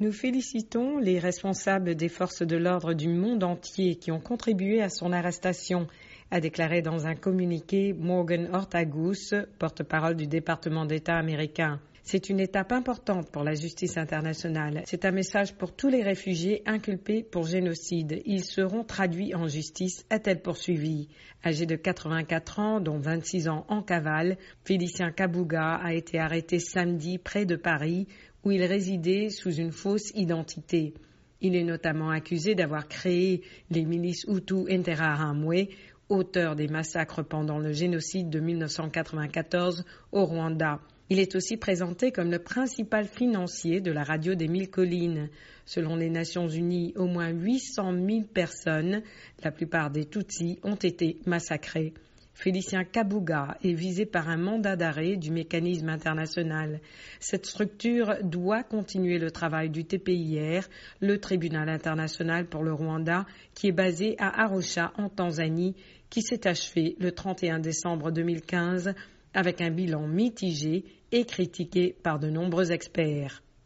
Nous félicitons les responsables des forces de l'ordre du monde entier qui ont contribué à son arrestation, a déclaré dans un communiqué Morgan Ortagus, porte-parole du département d'État américain. C'est une étape importante pour la justice internationale. C'est un message pour tous les réfugiés inculpés pour génocide. Ils seront traduits en justice, a-t-elle poursuivi. Âgé de 84 ans, dont 26 ans en cavale, Félicien Kabuga a été arrêté samedi près de Paris, où il résidait sous une fausse identité. Il est notamment accusé d'avoir créé les milices Hutu Interahamwe, auteurs des massacres pendant le génocide de 1994 au Rwanda. Il est aussi présenté comme le principal financier de la radio des Mille Collines. Selon les Nations Unies, au moins 800 000 personnes, la plupart des Tutsis, ont été massacrées. Félicien Kabuga est visé par un mandat d'arrêt du mécanisme international. Cette structure doit continuer le travail du TPIR, le tribunal international pour le Rwanda, qui est basé à Arusha en Tanzanie, qui s'est achevé le 31 décembre 2015 avec un bilan mitigé et critiqué par de nombreux experts.